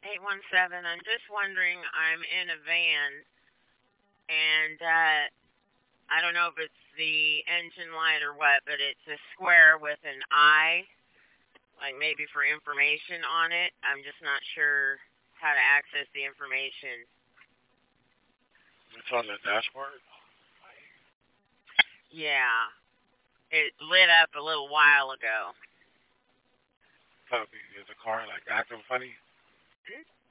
817. I'm just wondering, I'm in a van, and I don't know if it's the engine light or what, but it's a square with an eye, like maybe for information on it. I'm just not sure how to access the information. It's on the dashboard. Yeah, it lit up a little while ago. Probably is the car like acting funny.